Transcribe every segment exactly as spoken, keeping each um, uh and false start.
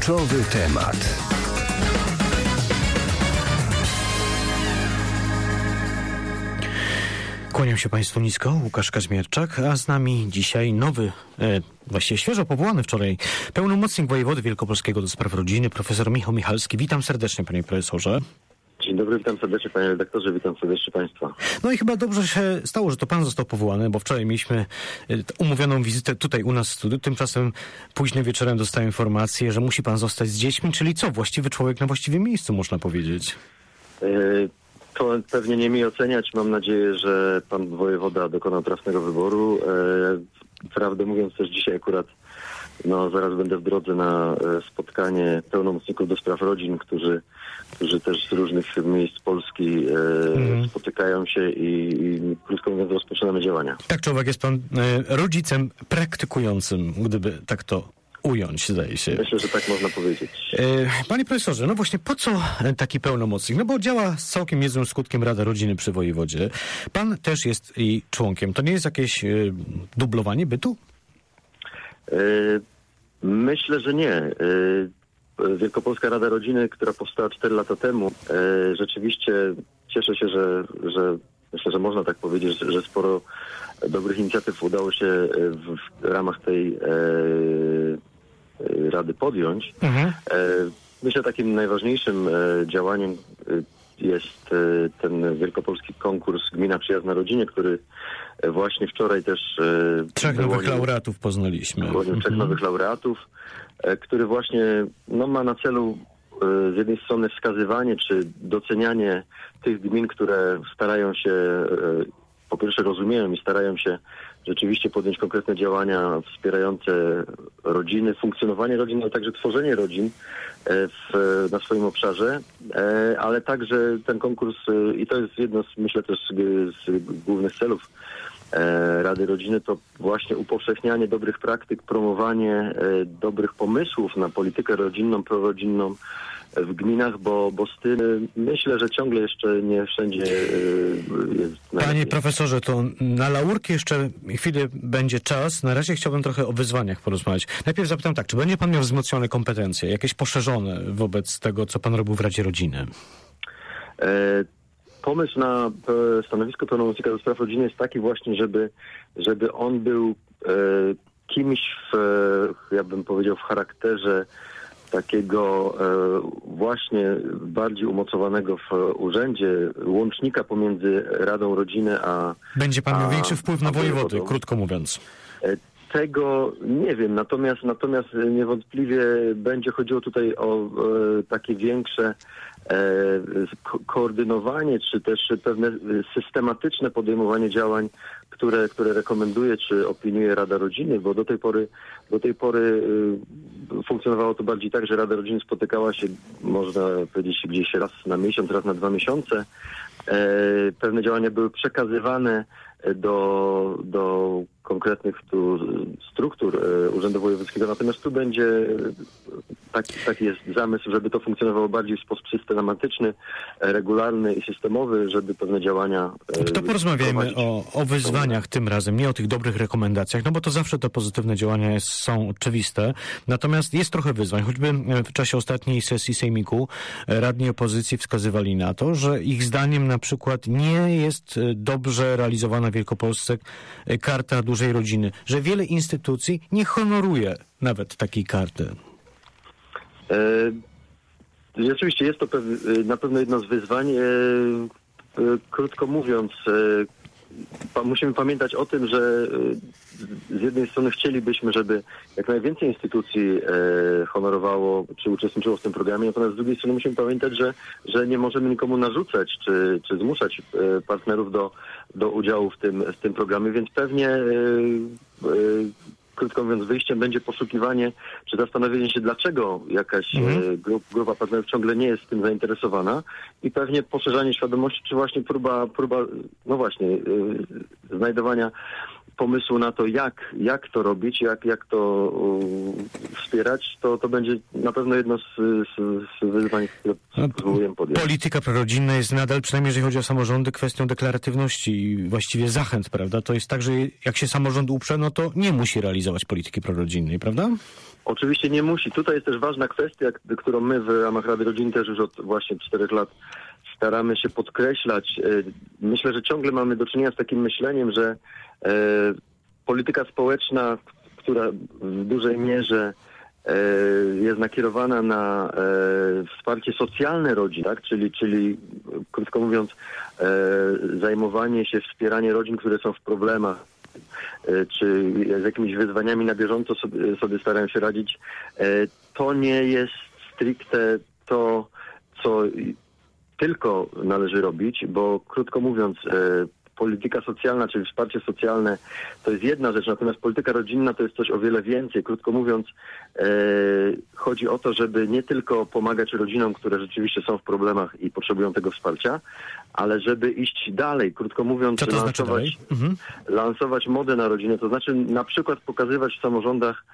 Kluczowy temat. Kłaniam się Państwu nisko, Łukasz Kazmierczak, a z nami dzisiaj nowy, e, właściwie świeżo powołany wczoraj, pełnomocnik wojewody wielkopolskiego do spraw rodziny, profesor Michał Michalski. Witam serdecznie, panie profesorze. Dzień dobry, witam serdecznie panie redaktorze, witam serdecznie państwa. No i chyba dobrze się stało, że to pan został powołany, bo wczoraj mieliśmy umówioną wizytę tutaj u nas w studiu. Tymczasem późnym wieczorem dostałem informację, że musi pan zostać z dziećmi, czyli co? Właściwy człowiek na właściwym miejscu, można powiedzieć. Yy, to pewnie nie mi oceniać. Mam nadzieję, że pan wojewoda dokonał trafnego wyboru. Yy, prawdę mówiąc też dzisiaj akurat no zaraz będę w drodze na spotkanie pełnomocników do spraw rodzin, którzy, którzy też z różnych miejsc Polski e, mm. spotykają się i, i krótko mówiąc rozpoczynamy działania. Tak, człowiek jest pan e, rodzicem praktykującym, gdyby tak to ująć, zdaje się. Myślę, że tak można powiedzieć. E, panie profesorze, no właśnie po co taki pełnomocnik? No bo działa z całkiem niezłym skutkiem Rada Rodziny przy wojewodzie. Pan też jest jej członkiem. To nie jest jakieś e, dublowanie bytu? Myślę, że nie. Wielkopolska Rada Rodziny, która powstała cztery lata temu, rzeczywiście cieszę się, że, że myślę, że można tak powiedzieć, że sporo dobrych inicjatyw udało się w ramach tej Rady podjąć. Mhm. Myślę, takim najważniejszym działaniem jest ten wielkopolski konkurs Gmina Przyjazna Rodzinie, który właśnie wczoraj też... Trzech nowych laureatów poznaliśmy. Trzech mhm. nowych laureatów, który właśnie no, ma na celu z jednej strony wskazywanie czy docenianie tych gmin, które starają się, po pierwsze rozumieją i starają się rzeczywiście podjąć konkretne działania wspierające rodziny, funkcjonowanie rodzin, ale także tworzenie rodzin w, na swoim obszarze, ale także ten konkurs, i to jest jedno z, myślę też z głównych celów Rady Rodziny, to właśnie upowszechnianie dobrych praktyk, promowanie dobrych pomysłów na politykę rodzinną, prorodzinną w gminach, bo, bo z tym myślę, że ciągle jeszcze nie wszędzie jest... Panie profesorze, to na laurki jeszcze chwilę będzie czas. Na razie chciałbym trochę o wyzwaniach porozmawiać. Najpierw zapytam tak, czy będzie pan miał wzmocnione kompetencje, jakieś poszerzone wobec tego, co pan robił w Radzie Rodziny? E- Pomysł na stanowisko pełnomocnika do spraw rodziny jest taki właśnie, żeby, żeby on był e, kimś w, ja bym powiedział, w charakterze takiego e, właśnie bardziej umocowanego w urzędzie, łącznika pomiędzy Radą Rodziny a... Będzie pan miał większy wpływ na wojewody, krótko mówiąc. E, Tego nie wiem, natomiast natomiast niewątpliwie będzie chodziło tutaj o e, takie większe e, ko- koordynowanie, czy też pewne systematyczne podejmowanie działań, które, które rekomenduje, czy opiniuje Rada Rodziny, bo do tej pory do tej pory e, funkcjonowało to bardziej tak, że Rada Rodziny spotykała się, można powiedzieć, gdzieś raz na miesiąc, raz na dwa miesiące. E, pewne działania były przekazywane do, do konkretnych tu struktur e, Urzędu Wojewódzkiego. Natomiast tu będzie taki, taki jest zamysł, żeby to funkcjonowało bardziej w sposób systematyczny, e, regularny i systemowy, żeby pewne działania... E, to porozmawiajmy o, o wyzwaniach tym razem, nie o tych dobrych rekomendacjach, no bo to zawsze te pozytywne działania jest, są oczywiste. Natomiast jest trochę wyzwań. Choćby w czasie ostatniej sesji Sejmiku radni opozycji wskazywali na to, że ich zdaniem na przykład nie jest dobrze realizowana w Wielkopolsce Karta Dużej Rodziny, że wiele instytucji nie honoruje nawet takiej karty. E, rzeczywiście jest to pew- na pewno jedno z wyzwań. E, e, krótko mówiąc, e, musimy pamiętać o tym, że e, z jednej strony chcielibyśmy, żeby jak najwięcej instytucji e, honorowało czy uczestniczyło w tym programie, natomiast z drugiej strony musimy pamiętać, że, że nie możemy nikomu narzucać czy, czy zmuszać e, partnerów do, do udziału w tym, w tym programie, więc pewnie e, e, krótko mówiąc, wyjściem będzie poszukiwanie, czy zastanowienie się, dlaczego jakaś mhm. grup, grupa partnerów ciągle nie jest tym zainteresowana i pewnie poszerzanie świadomości, czy właśnie próba, próba no właśnie, yy, znajdowania pomysłu na to, jak, jak to robić, jak, jak to y, wspierać, to, to będzie na pewno jedno z, z, z wyzwań, które spróbujemy podjąć. Polityka prorodzinna jest nadal, przynajmniej jeżeli chodzi o samorządy, kwestią deklaratywności i właściwie zachęt, prawda? To jest tak, że jak się samorząd uprze, no to nie musi realizować polityki prorodzinnej, prawda? Oczywiście nie musi. Tutaj jest też ważna kwestia, którą my w ramach Rady Rodziny też już od właśnie czterech lat staramy się podkreślać. Myślę, że ciągle mamy do czynienia z takim myśleniem, że e, polityka społeczna, która w dużej mierze e, jest nakierowana na e, wsparcie socjalne rodzin, tak? czyli, czyli krótko mówiąc e, zajmowanie się, wspieranie rodzin, które są w problemach, e, czy z jakimiś wyzwaniami na bieżąco sobie, sobie starają się radzić, e, to nie jest stricte to, co tylko należy robić, bo krótko mówiąc, e, polityka socjalna, czyli wsparcie socjalne to jest jedna rzecz, natomiast polityka rodzinna to jest coś o wiele więcej. Krótko mówiąc, e, chodzi o to, żeby nie tylko pomagać rodzinom, które rzeczywiście są w problemach i potrzebują tego wsparcia, ale żeby iść dalej. Krótko mówiąc, Co to znaczy lansować, mhm. lansować modę na rodzinę, to znaczy na przykład pokazywać w samorządach,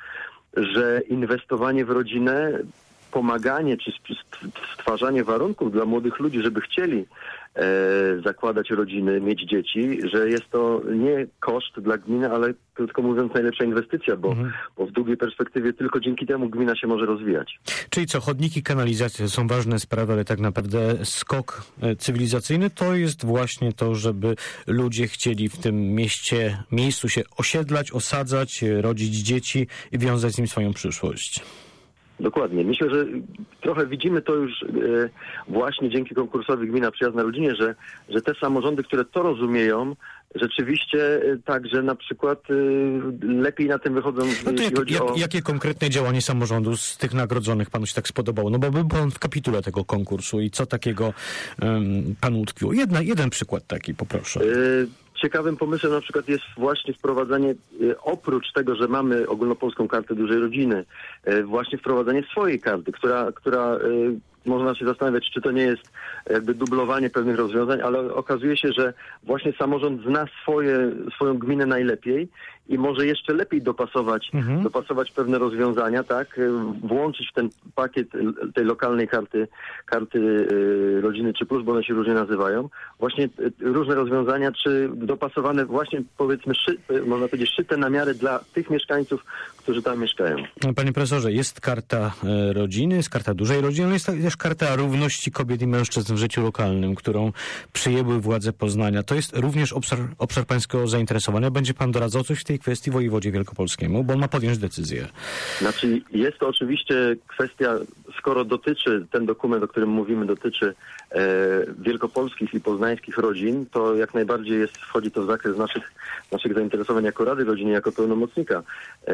że inwestowanie w rodzinę, pomaganie czy stwarzanie warunków dla młodych ludzi, żeby chcieli e, zakładać rodziny, mieć dzieci, że jest to nie koszt dla gminy, ale krótko mówiąc najlepsza inwestycja, bo, mhm. bo w długiej perspektywie tylko dzięki temu gmina się może rozwijać. Czyli co, chodniki, kanalizacje to są ważne sprawy, ale tak naprawdę skok cywilizacyjny to jest właśnie to, żeby ludzie chcieli w tym mieście, miejscu się osiedlać, osadzać, rodzić dzieci i wiązać z nim swoją przyszłość. Dokładnie. Myślę, że trochę widzimy to już e, właśnie dzięki konkursowi Gmina Przyjazna Rodzinie, że, że te samorządy, które to rozumieją, rzeczywiście e, także na przykład e, lepiej na tym wychodzą. No to jak, chodzi jak, o... jakie konkretne działanie samorządu z tych nagrodzonych panu się tak spodobało? No bo był pan w kapitule tego konkursu i co takiego um, panu utkwiło? Jedna, jeden przykład taki, poproszę. E, Ciekawym pomysłem na przykład jest właśnie wprowadzanie, oprócz tego, że mamy ogólnopolską kartę dużej rodziny, właśnie wprowadzenie swojej karty, która, która można się zastanawiać, czy to nie jest jakby dublowanie pewnych rozwiązań, ale okazuje się, że właśnie samorząd zna swoje, swoją gminę najlepiej i może jeszcze lepiej dopasować, mhm. dopasować pewne rozwiązania, tak, włączyć w ten pakiet tej lokalnej karty, karty rodziny czy plus, bo one się różnie nazywają, właśnie różne rozwiązania, czy dopasowane właśnie, powiedzmy, szy, można powiedzieć, szyte na miarę dla tych mieszkańców, którzy tam mieszkają. Panie profesorze, jest karta rodziny, jest karta dużej rodziny, ale jest też karta równości kobiet i mężczyzn w życiu lokalnym, którą przyjęły władze Poznania. To jest również obszar, obszar pańskiego zainteresowania. Będzie pan doradzał coś w tej kwestii wojewodzie wielkopolskiemu, bo on ma podjąć decyzję. Znaczy, jest to oczywiście kwestia, skoro dotyczy, ten dokument, o którym mówimy, dotyczy e, wielkopolskich i poznańskich rodzin, to jak najbardziej jest, wchodzi to w zakres naszych, naszych zainteresowań jako Rady Rodziny, jako pełnomocnika. E,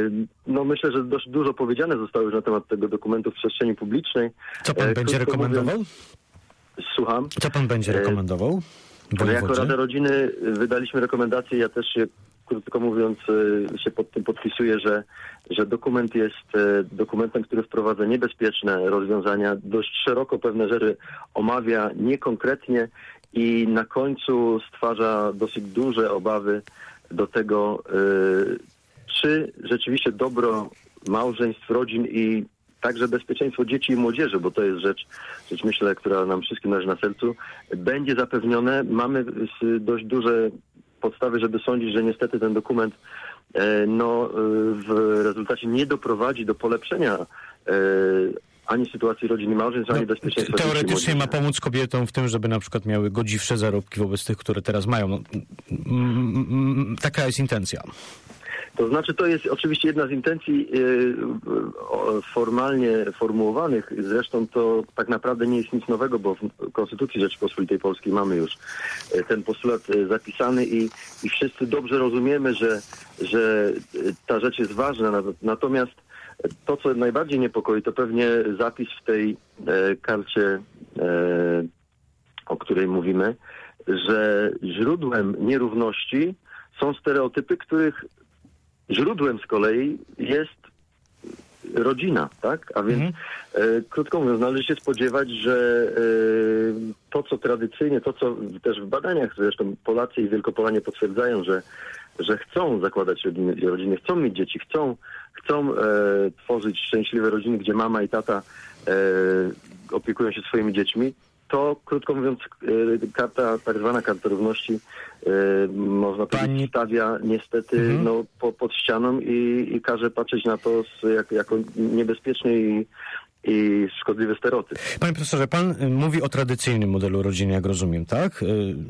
no myślę, że dość dużo powiedziane zostało już na temat tego dokumentu w przestrzeni publicznej. Co pan e, będzie rekomendował? Mówiąc, słucham? Co pan będzie rekomendował? E, jako Rada Rodziny wydaliśmy rekomendacje, ja też się krótko mówiąc, się pod tym podpisuję, że, że dokument jest dokumentem, który wprowadza niebezpieczne rozwiązania, dość szeroko pewne rzeczy omawia niekonkretnie i na końcu stwarza dosyć duże obawy do tego, czy rzeczywiście dobro małżeństw, rodzin i także bezpieczeństwo dzieci i młodzieży, bo to jest rzecz, rzecz myślę, która nam wszystkim leży na sercu, będzie zapewnione. Mamy dość duże podstawy, żeby sądzić, że niestety ten dokument no, w rezultacie nie doprowadzi do polepszenia ani sytuacji rodzin i małżeństw, ani no, bezpieczeństwa. Teoretycznie ma pomóc kobietom w tym, żeby na przykład miały godziwsze zarobki wobec tych, które teraz mają. No, taka jest intencja. To znaczy, to jest oczywiście jedna z intencji yy, formalnie formułowanych. Zresztą to tak naprawdę nie jest nic nowego, bo w Konstytucji Rzeczypospolitej Polskiej mamy już ten postulat zapisany i, i wszyscy dobrze rozumiemy, że, że ta rzecz jest ważna. Natomiast to, co najbardziej niepokoi, to pewnie zapis w tej e, karcie, e, o której mówimy, że źródłem nierówności są stereotypy, których źródłem z kolei jest rodzina, tak? A więc, mhm. e, krótko mówiąc, należy się spodziewać, że e, to, co tradycyjnie, to, co też w badaniach, zresztą Polacy i Wielkopolanie potwierdzają, że, że chcą zakładać rodziny, rodziny chcą mieć dzieci, chcą, chcą e, tworzyć szczęśliwe rodziny, gdzie mama i tata e, opiekują się swoimi dziećmi, to krótko mówiąc karta, tak zwana karta równości e, można Pani... powiedzieć stawia niestety mhm. no, po, pod ścianą i, i każe patrzeć na to z, jak, jako niebezpieczny i, i szkodliwy stereotyp. Panie profesorze, pan mówi o tradycyjnym modelu rodziny, jak rozumiem, tak?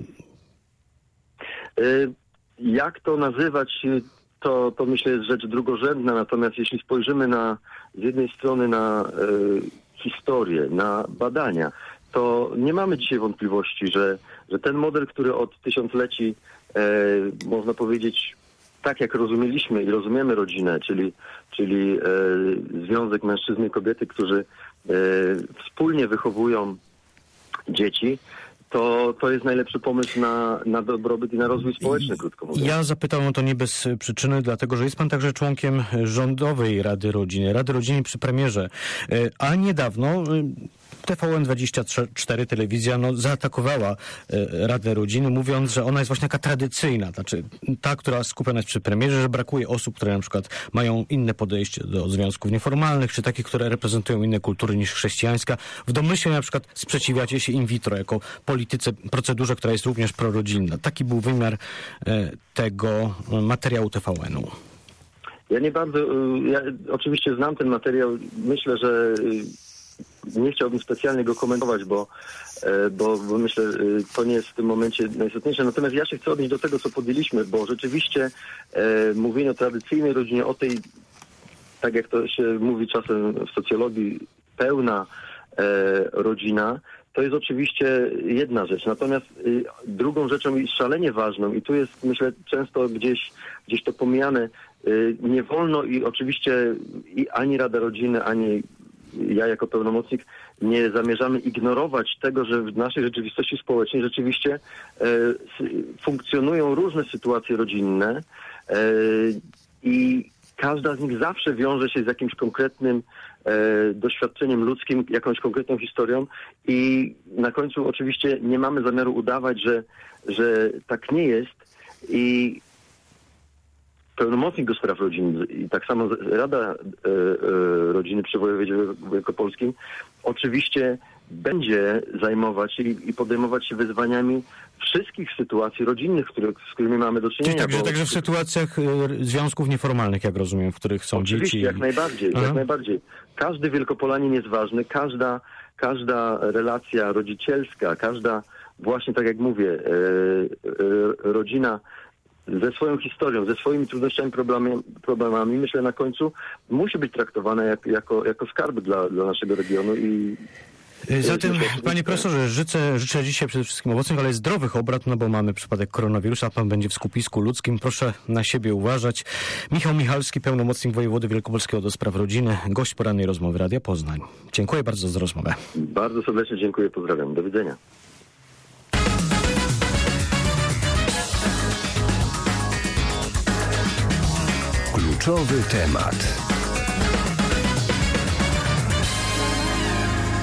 E, jak to nazywać, to, to myślę jest rzecz drugorzędna, natomiast jeśli spojrzymy na z jednej strony na e, historię, na badania, to nie mamy dzisiaj wątpliwości, że, że ten model, który od tysiącleci, e, można powiedzieć, tak jak rozumieliśmy i rozumiemy rodzinę, czyli, czyli e, związek mężczyzny i kobiety, którzy e, wspólnie wychowują dzieci, to, to jest najlepszy pomysł na, na dobrobyt i na rozwój społeczny, krótko mówiąc. Ja zapytałem o to nie bez przyczyny, dlatego że jest pan także członkiem rządowej Rady Rodziny, Rady Rodziny przy premierze, a niedawno T V N dwadzieścia cztery telewizja no, zaatakowała e, Radę Rodziny, mówiąc, że ona jest właśnie taka tradycyjna, znaczy ta, która skupiona jest przy premierze, że brakuje osób, które na przykład mają inne podejście do związków nieformalnych, czy takich, które reprezentują inne kultury niż chrześcijańska. W domyśle na przykład sprzeciwiacie się in vitro jako polityce, procedurze, która jest również prorodzinna. Taki był wymiar e, tego materiału T V N-u. Ja nie bardzo, ja oczywiście znam ten materiał, myślę, że nie chciałbym specjalnie go komentować, bo, bo, bo myślę, to nie jest w tym momencie najistotniejsze. Natomiast ja się chcę odnieść do tego, co podjęliśmy, bo rzeczywiście e, mówienie o tradycyjnej rodzinie, o tej, tak jak to się mówi czasem w socjologii, pełna e, rodzina, to jest oczywiście jedna rzecz. Natomiast y, drugą rzeczą i szalenie ważną, i tu jest, myślę, często gdzieś, gdzieś to pomijane, y, nie wolno i oczywiście i ani Rada Rodziny, ani ja jako pełnomocnik nie zamierzamy ignorować tego, że w naszej rzeczywistości społecznej rzeczywiście e, funkcjonują różne sytuacje rodzinne e, i każda z nich zawsze wiąże się z jakimś konkretnym e, doświadczeniem ludzkim, jakąś konkretną historią i na końcu oczywiście nie mamy zamiaru udawać, że, że tak nie jest i pełnomocnik do spraw rodziny i tak samo Rada e, e, Rodziny przy Wojewodzie Wielkopolskim oczywiście będzie zajmować i, i podejmować się wyzwaniami wszystkich sytuacji rodzinnych, które, z którymi mamy do czynienia. Czyli także, bo... także w sytuacjach y, związków nieformalnych, jak rozumiem, w których są Oczywiście, dzieci. jak najbardziej, Aha. jak najbardziej. Każdy Wielkopolanin jest ważny, każda, każda relacja rodzicielska, każda, właśnie tak jak mówię, e, e, rodzina ze swoją historią, ze swoimi trudnościami, problemami, problemami, myślę na końcu musi być traktowana jak, jako, jako skarb dla, dla naszego regionu i Zatem, panie profesorze, życzę, życzę dzisiaj przede wszystkim owocnych, ale zdrowych obrad, no bo mamy przypadek koronawirusa, a pan będzie w skupisku ludzkim. Proszę na siebie uważać. Michał Michalski, pełnomocnik wojewody wielkopolskiego do spraw rodziny, gość porannej rozmowy Radia Poznań. Dziękuję bardzo za rozmowę. Bardzo serdecznie dziękuję, pozdrawiam. Do widzenia. Kluczowy temat.